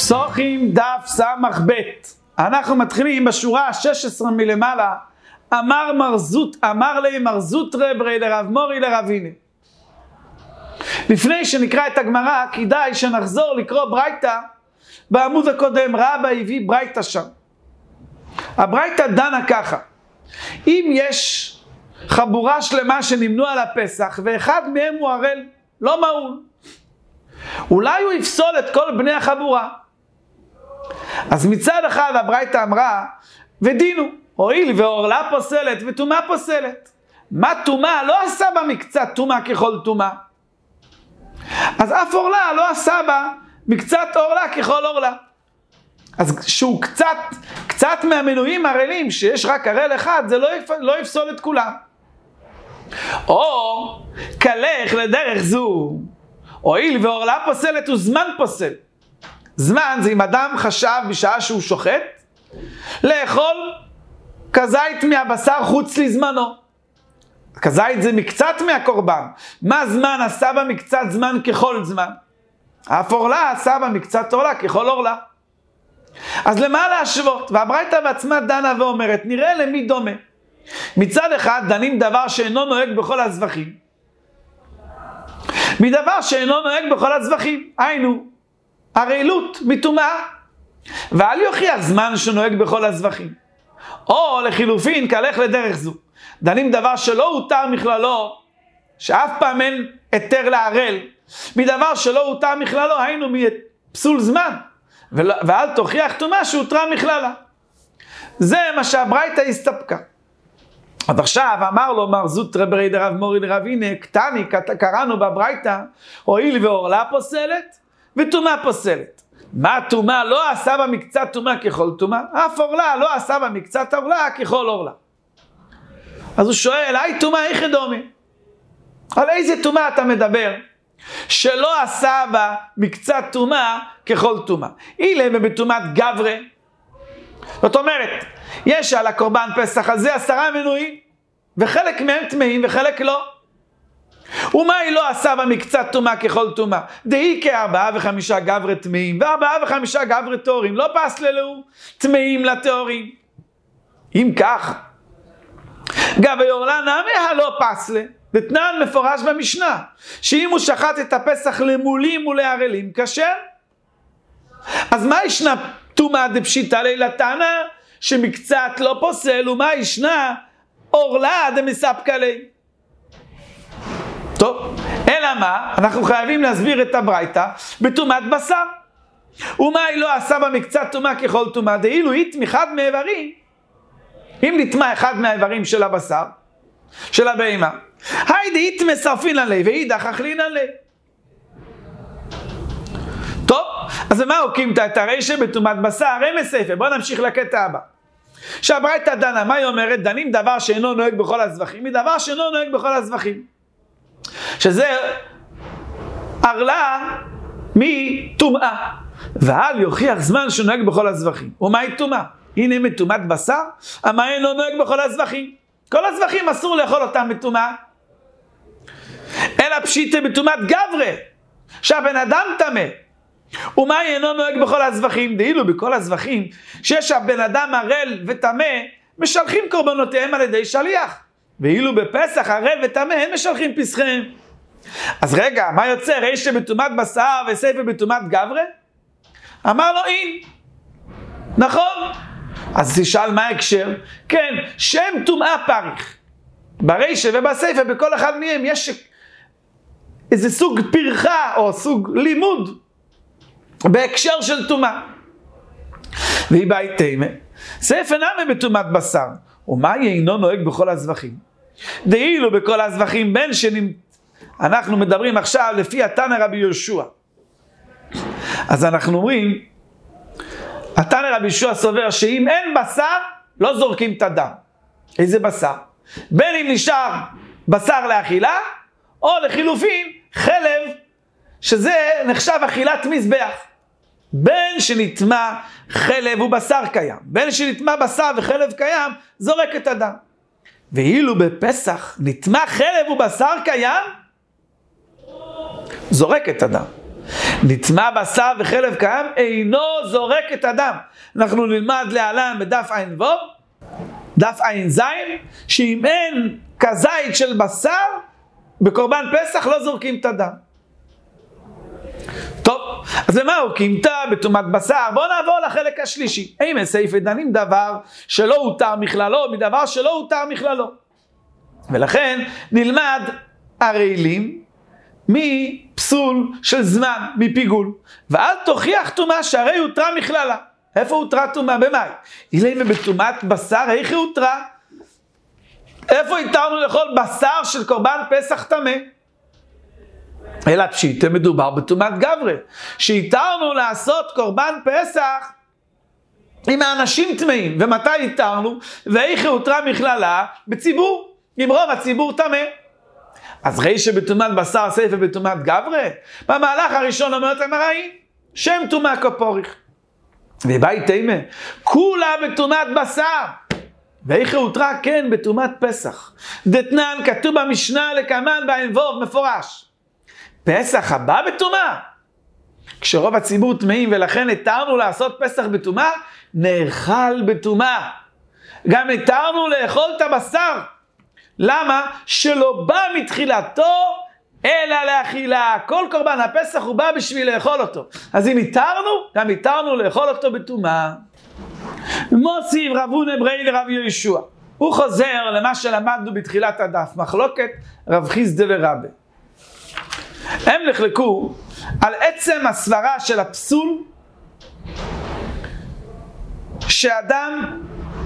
פסוחים דף סמך ב'. אנחנו מתחילים בשורה ה-16 מלמעלה. אמר לי מר זוטרא לרב מורי לרבינה. לפני שנקרא את הגמרא, כדאי שנחזור לקרוא ברייתא בעמוד הקודם. רבא הביא ברייתא שם. הברייתא דנה ככה: אם יש חבורה שלמה שנמנו על הפסח ואחד מהם הוא ערל, לא מעול, אולי הוא יפסול את כל בני החבורה. אז מצד אחד הברייתא אמרה ודינו, הואיל ועורלה פוסלת וטומאה פוסלת. מה טומאה? לא עשה בה מקצת טומאה ככל טומאה, אז אף עורלה לא עשה בה מקצת עורלה ככל עורלה. אז שהוא קצת מהמנויים ערלים, שיש רק ערל אחד, זה לא יפסול את כולם. או כלך לדרך זו, הואיל ועורלה פוסלת וזמן פוסל. זמן זה אם אדם חשב בשעה שהוא שוחט לאכול כזית מהבשר חוץ לזמנו. כזית זה מקצת מהקורבן. מה זמן? עשה בה מקצת זמן ככל זמן. אף עורלה עשה בה מקצת עורלה ככל עורלה. אז למה להשוות? והברייתא בעצמה דנה ואומרת, נראה למי דומה. מצד אחד דנים דבר שאינו נוהג בכל הזבחים מדבר שאינו נוהג בכל הזבחים, היינו ערלות מטומאה, ואל יוכיח זמן שנוהג בכל הזבחים. או לחילופין כלך לדרך זו, דנים דבר שלא הותר מכללו, שאף פעם אין היתר לערל, מדבר שלא הותר מכללו, היינו מפסול זמן, ואל תוכיח טומאה שהותרה מכללה. זה מה שהברייתא הסתפקה. עד עכשיו אמר לו מר זוטרא לרב מורי לרבינה, קטני, קראנו בברייתא, הואיל ועורלה פוסלת וטומאה פוסלת. מה טומאה? לא עשה בה מקצת טומאה ככל טומאה, אף עורלה לא עשה בה מקצת עורלה ככל עורלה. אז הוא שואל, היי טומאה איך דומה? על איזה טומאה אתה מדבר? שלא עשה בה מקצת טומאה ככל טומאה. אילם בטומאת גברא. זאת אומרת, יש על הקורבן פסח הזה 10 מנויים, וחלק מהם טמאים וחלק לא. ומה היא לא עשה בה מקצת טומאה ככל טומאה? דהי כ4 ו5 גברא טמאים ו4 ו5 גברא טהורים, לא פסללו טמאים לטהורים. אם כך, גבי עורלה נמי הלא פסלה, דתנן מפורש במשנה, שאם הוא שחט את הפסח למולים ולערלים כשר. אז מה ישנה טומאה דפשיטא לילה תנא שמקצת לא פוסל, ומה ישנה עורלה דמספקא ליה? טוב, אלא מה? אנחנו חייבים להסביר את הברייתא בטומאת בשר. ומה היא לא עשה במקצת טומאה ככל טומאה? דאילו יטמא אחד מאיברים, אם נטמא אחד מהאיברים של הבשר של הבהמה, היידי יטמא שרפינן ליה ואידך אכלינן ליה. טוב, אז מה הוקימת את הרישא בטומאת בשר? רמז ספר. בוא נמשיך לקטע הבא. שהברייתא דנה, מה היא אומרת? דנים דבר שאינו נוהג בכל הזבחים מדבר שאינו נוהג בכל הזבחים, שזה ערלה מטומאה, ואל יוכיח זמן שנוהג בכל הזבחים. ומה היא טומאה? הנה מטומאת בשר, המה אינו נוהג בכל הזבחים. כל הזבחים אסור לאכול אותם מטומאה, אלא פשיטא בטומאת גברא, שהבן אדם טמא. ומה אינו נוהג בכל הזבחים? דאילו בכל הזבחים שיש הבן אדם ערל וטמא, משלחים קורבנותיהם על ידי שליח, ואילו בפסח ערל וטמא הם משלחים פסחיהם. אז רגע, מה יוצא? רישא בטומאת בשר וסייפא בטומאת גברא? אמר לו אין. נכון. אז תשאל מה ההקשר? כן, שם טומאה פריך ברישא ובסייפא, בכל אחד מהם יש איזה סוג פרחה או סוג לימוד בהקשר של טומאה. והיא בהייתמה סייפא נמי בטומאת בשר, ומה אינו נוהג בכל הזבחים? דאילו בכל הזבחים בין אנחנו מדברים עכשיו לפי התנא רבי יהושע. אז אנחנו אומרים, התנא רבי יהושע סובר שאם אין בשר לא זורקים את הדם. איזה בשר? בין אם נשאר בשר לאכילה, או לחילופין חלב, שזה נחשב אכילת מזבח. בין שנטמא חלב ובשר קיים, בין שנטמא בשר וחלב קיים, זורק את הדם. ואילו בפסח נטמא חלב ובשר קיים, זורק את הדם. נטמע בשר וחלב קיים, אינו זורק את הדם. אנחנו נלמד להלן בדף עין ו', דף עין ז', שאם אין כזית של בשר, בקורבן פסח לא זורקים את הדם. טוב, אז למה הוא קימתה בטומאת בשר? בואו נעבור לחלק השלישי. האם סעיפי דנים דבר שלא הותר מכללו, מדבר שלא הותר מכללו. ולכן נלמד הרעילים מפסול של זמן, מפיגול. ואל תוכיח טומאה שהרי הותרה מכללה. איפה הותרה טומאה? במאי? אילמה בטומאת בשר, איך הותרה? איפה התרנו לאכול בשר של קורבן פסח טמא? אלא פשיטא מדובר בטומאת גברי, שהתרנו לעשות קורבן פסח עם האנשים טמאים. ומתי התרנו? ואיך הותרה מכללה? בציבור, עם רוב הציבור טמא. אז ראי שבטומאת בשר סייפה בטומאת גברי? במהלך הראשון אומרת המראי, שם טומאה כפוריך. ובית תימה, כולה בטומאת בשר. ואיך הותרה? כן, בטומאת פסח. דתנן כתוב במשנה לקמן בעין ו' מפורש. פסח הבא בטומאה. כשרוב הציבור טמאים ולכן התרנו לעשות פסח בטומאה, נאכל בטומאה. גם התרנו לאכול את הבשר. למה? שלא בא מתחילתו אלא לאכילה. כל קורבן הפסח הוא בא בשביל לאכול אותו. אז אם התרנו, גם התרנו לאכול אותו בטומאה. מוסיף רב הונא ברי לרב יהושע. הוא חוזר למה שלמדנו בתחילת הדף, מחלוקת רב חיסדא ורבא. הם נחלקו על עצם הסברה של הפסול שאדם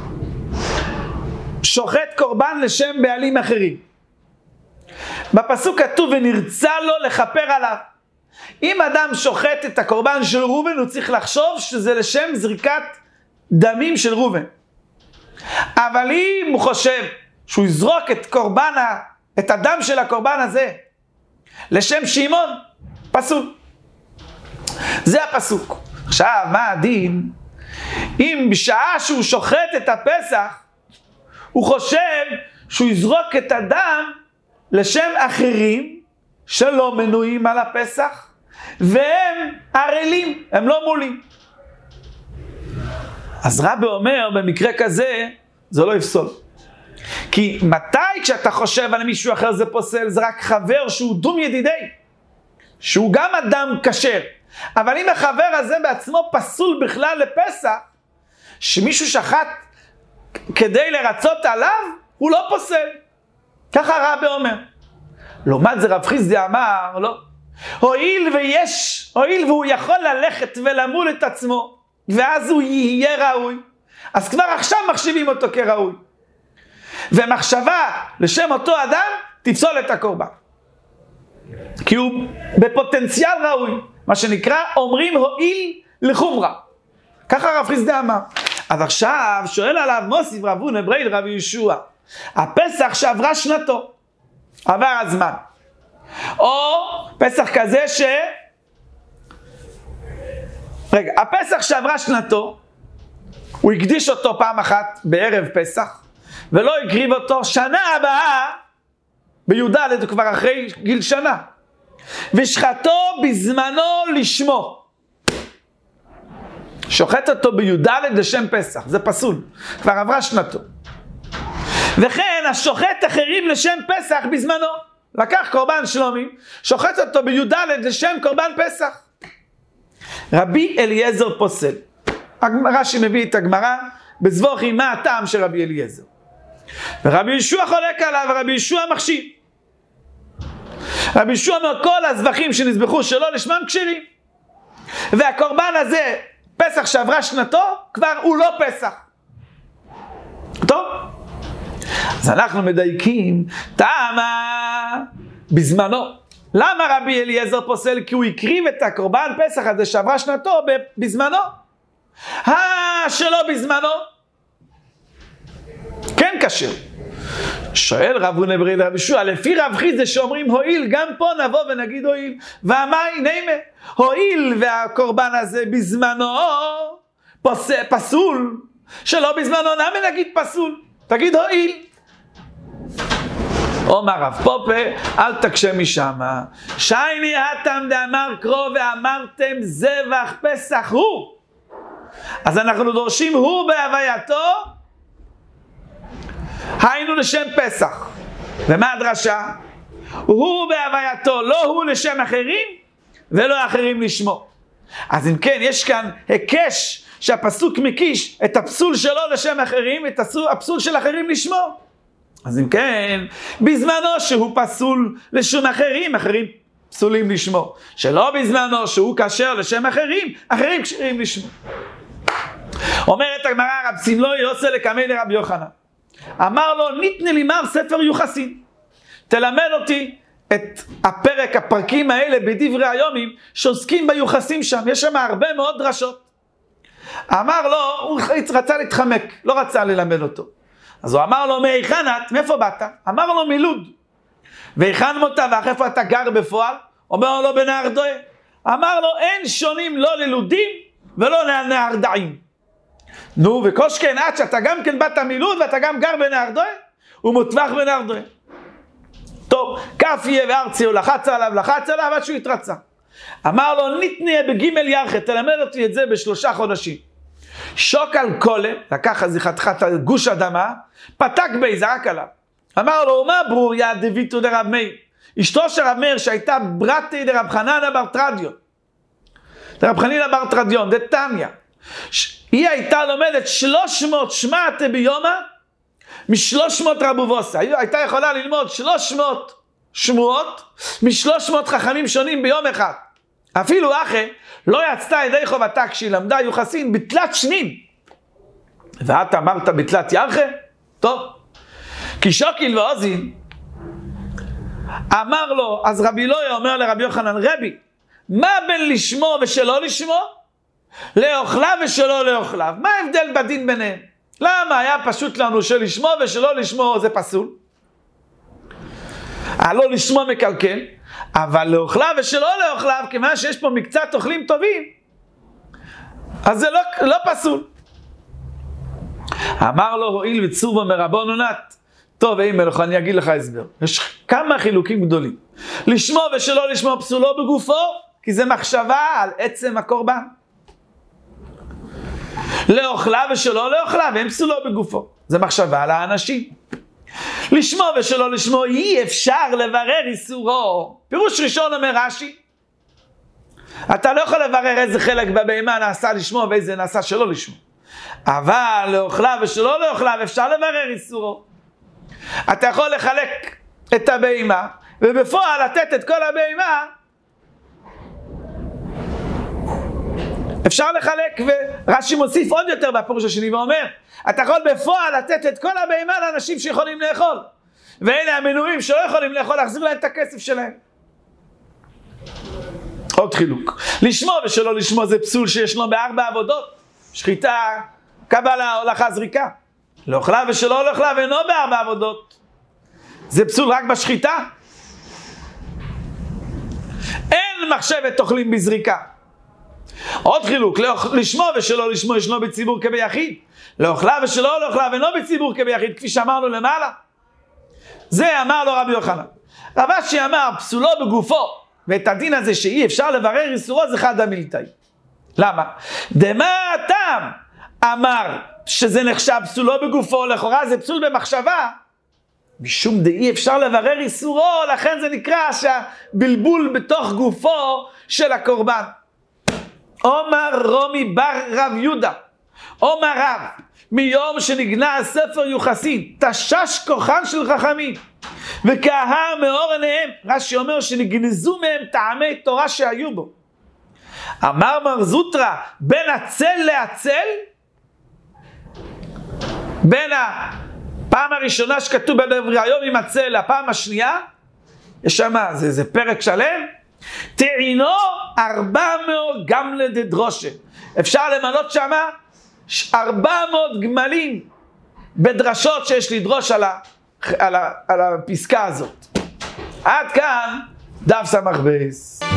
שוחט קורבן לשם בעלים אחרים. בפסוק כתוב ונרצה לו לכפר עליו. אם אדם שוחט את הקורבן של ראובן, הוא צריך לחשוב שזה לשם זריקת דמים של ראובן. אבל אם הוא חושב שהוא יזרוק את הדם של הקורבן הזה לשם שמעון, פסול. זה הפסוק. עכשיו, מה הדין? אם בשעה שהוא שוחט את הפסח, הוא חושב שהוא יזרוק את הדם לשם אחרים שלא מנויים על הפסח, והם ערלים, הם לא מולים. אז רבי אומר, במקרה כזה, זה לא יפסול. כי מתי כשאתה חושב על מישהו אחר זה פוסל? זה רק חבר שהוא דום ידידי, שהוא גם אדם כשר. אבל אם החבר הזה בעצמו פסול בכלל לפסח, שמישהו שחט כדי לרצות עליו, הוא לא פוסל. ככה רבי אומר. לעומת זה רב חיסדא אמר, לא. הואיל והוא יכול ללכת ולמול את עצמו, ואז הוא יהיה ראוי, אז כבר עכשיו מחשיבים אותו כראוי. ומחשבה לשם אותו אדם תפסול את הקורבן. כי הוא בפוטנציאל ראוי. מה שנקרא, אומרים הואיל לחומרה. ככה רב חיסדא אמר. אז עכשיו שואל עליו מוסיף רב הונא ברי לרב יהושע. הפסח שעברה שנתו, עבר הזמן. או פסח כזה הפסח שעברה שנתו, הוא הקדיש אותו פעם אחת בערב פסח, ולא הקריב אותו שנה הבאה, בי"ד הוא כבר אחרי גיל שנה. ושחטו בזמנו לשמו. שוחט אותו בי"ד לשם פסח, זה פסול, כבר עברה שנתו. וכן השוחט אחרים לשם פסח בזמנו. לקח קורבן שלומי, שוחט אותו בי"ד לשם קורבן פסח. רבי אליעזר פוסל. רש"י מביא את הגמרא בזבוחים מה הטעם של רבי אליעזר. ורבי יהושע חולק עליו, ורבי יהושע מחשיב. רבי יהושע אומר כל הזבחים שנזבחו שלא לשמם כשרים. והקורבן הזה, פסח שעברה שנתו, כבר הוא לא פסח. טוב? אז אנחנו מדייקים, טעמה בזמנו. למה רבי אליעזר פוסל? כי הוא הקריב את הקורבן פסח הזה שעברה שנתו בזמנו. שלא בזמנו. כן כשר. שואל רב הונא ברי לרב יהושע, לפי רב חיסדא שאומרים הואיל, גם פה נבוא ונגיד הואיל. והמאי נימה, הואיל והקורבן הזה בזמנו פסול, שלא בזמנו נמי נגיד פסול. תגיד הואיל. אומר רב פופה, אל תקשה משמה. שייני התם דאמר קרוא ואמרתם זבח פסח הוא. אז אנחנו דורשים הוא בהווייתו, היינו לשם פסח. ומה הדרשה? הוא בהווייתו, לא הוא לשם אחרים ולא אחרים לשמו. אז אם כן, יש כאן הקש שהפסוק מקיש את הפסול שלו לשם אחרים, את הפסול של אחרים לשמו. אז אם כן, בזמנו שהוא פסול לשם אחרים, אחרים פסולים לשמו. שלא בזמנו שהוא כשר לשם אחרים, אחרים כשרים לשמו. אומרת הגמרא, רב סמלוי עושה לקמי לרבי יוחנן. אמר לו, ניתנה לי מר ספר יוחסין. תלמד אותי את הפרקים האלה בדברי היומים שעוסקים ביוחסים שם. יש שם הרבה מאוד דרשות. אמר לו, הוא רצה להתחמק, לא רצה ללמד אותו. אז הוא אמר לו, מהיכן את? מאיפה באת? אמר לו, מלוד. והיכן מותבך, איפה אתה גר בפועל? אומר לו, בנהר דואה. אמר לו, אין שונים לא ללודים ולא לנהר דעים. נו, וקושכן עד שאתה גם כן באת מלוד ואתה גם גר בנהר דואה? הוא מוטבח בנהר דואה. טוב, כף יהיה וארצי, הוא לחץ עליו עד שהוא התרצה. אמר לו, ניתניה בגימל ירחת, תלמד אותי את זה ב3 חודשים. שוק על קולה, לקח אז חתיכת גוש אדמה, פתק בי, זרק עליו. אמר לו, מה ברור יא דביתו דרב מאיר? אשתו של רב מאיר שהייתה ברתי דרב חננה בר טרדיון. דרב חנינא בר טרדיון, דתניא. היא הייתה לומדת 300 שמעת ביומא, מ300 רבובוסה. הייתה יכולה ללמוד 300 שמועות, מ300 חכמים שונים ביום אחד. אפילו אחרי, לא יצתה ידי חובתה כשהיא למדה יוחסין בתלת שנים. ואת אמרת בתלת ירחה? טוב. כי שוקיל ועוזין, אמר לו, אז רבי אלוהי אומר לרבי יוחנן, רבי, מה בין לשמו ושלא לשמו? לאוכליו ושלא לאוכליו. מה ההבדל בדין ביניהם? למה היה פשוט לנו שלשמו ושלא לשמו זה פסול? לא לשמו מקלקל, אבל לאוכליו ושלא לאוכליו, כיוון שיש פה מקצת אוכלים טובים, אז זה לא פסול. אמר לו, הואיל וצורבו מרבון עונת. טוב, אי מלך, אני אגיד לך הסבר. יש כמה חילוקים גדולים. לשמו ושלא לשמו פסולו בגופו, כי זה מחשבה על עצם הקורבן. לאוכליו ושלא לאוכליו, הם פסולו בגופו. זה מחשבה על האנשים. לשמו ושלא לשמו, אי אפשר לברר איסורו. פירוש ראשון אומר רש"י, אתה לא יכול לברר איזה חלק בבהמה נעשה לשמו ואיזה נעשה שלא לשמו. אבל לאוכליו ושלא לאוכליו אפשר לברר איסורו. אתה יכול לחלק את הבהמה, ובפועל לתת את כל הבהמה, אפשר לחלק, ורש"י מוסיף עוד יותר בפירוש השני ואומר, אתה יכול בפועל לתת את כל הבהמה לאנשים שיכולים לאכול. ואלה המנויים שלא יכולים לאכול, להחזיר להם את הכסף שלהם. עוד חילוק. לשמו ושלא לשמו זה פסול שישנו ב4 עבודות. שחיטה, קבלה, הולכה, זריקה. לאוכלה ושלא לאוכלה ואינו ב4 עבודות. זה פסול רק בשחיטה. אין מחשבת אוכלים בזריקה. עוד חילוק, לשמו ושלא לשמו ישנו בציבור כביחיד. לאוכלה ושלא לאוכלה ואינו בציבור כביחיד, כפי שאמרנו למעלה. זה אמר לו רבי יוחנן. רב אשי אמר פסולו בגופו, ואת הדין הזה שאי אפשר לברר איסורו זה חד המילתאי. למה? דמה הטעם אמר שזה נחשב פסולו בגופו, לכאורה זה פסול במחשבה, משום דאי אפשר לברר איסורו, לכן זה נקרא שהבלבול בתוך גופו של הקורבן. אומר רומי בר רב יהודה, אומר רב, מיום שנגנה הספר יוחסין, תשש כוחן של חכמים, וכהר מאור עיניהם, רש"י אומר שנגנזו מהם טעמי תורה שהיו בו. אמר מר זוטרא, בין הצל להצל, בין הפעם הראשונה שכתוב בדברי היום עם הצל, הפעם השנייה, יש שם, זה פרק שלם, תעינו 400 גמלה דדרושה. אפשר למנות שם 400 גמלים בדרשות שיש לדרוש על הפסקה הזאת. עד כאן דף סמך בייס.